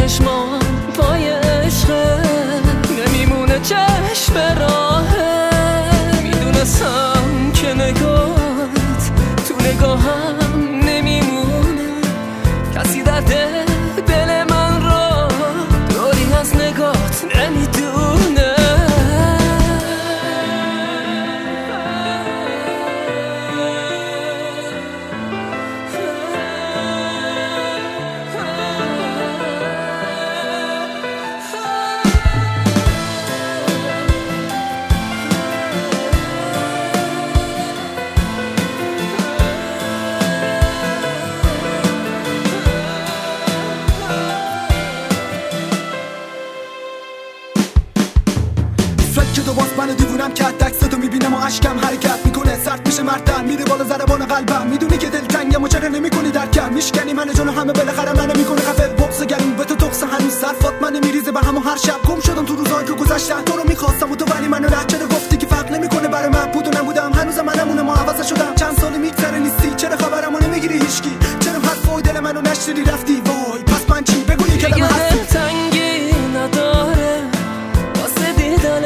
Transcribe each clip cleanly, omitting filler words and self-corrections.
چشمان پای عشقه، نمیمونه چشم راهه. میدونستم که نگاهت تو نگاهم نمیمونه، کسی درد دل من را دوری از نگاهت نمیدونه. که تو باز من دیوونم که عکستو میبینم و عشقم حرکت میکنه، سرد میشه مردن میره بالا ضربان قلبم. میدونی که دلتنگم و چرا نمیکنی درکم، میشکنی منو جون همه بالاخره منو میکنه خفه. بغض گلوم به تو تقص هنوز صرفات من میریزه به همو هر شب. گم شدم تو روزایی که گذشتن، تو رو میخواستم و تو ولی منو رد چرا گفتی که فرق نمیکنه برای من. بود و نبودم هنوزم منمونم و عوض شدم. چند سال میگذره نیستی، چرا خبرمو نمیگیری هیچکی؟ چرا حرفای دل منو نشنیدی رفتی؟ وای پس من چی بگو یه کلمه هستی؟ دلتنگی نداره واسه دیدن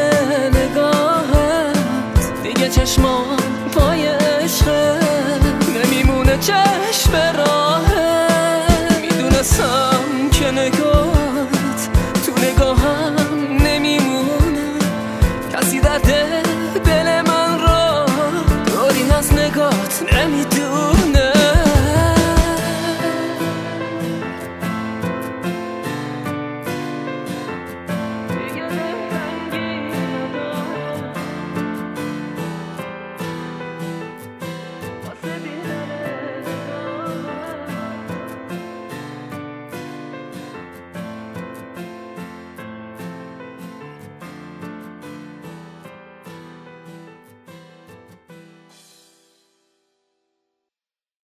نگاهت، دیگه چشمان پای عشقه، نمیمونه چشم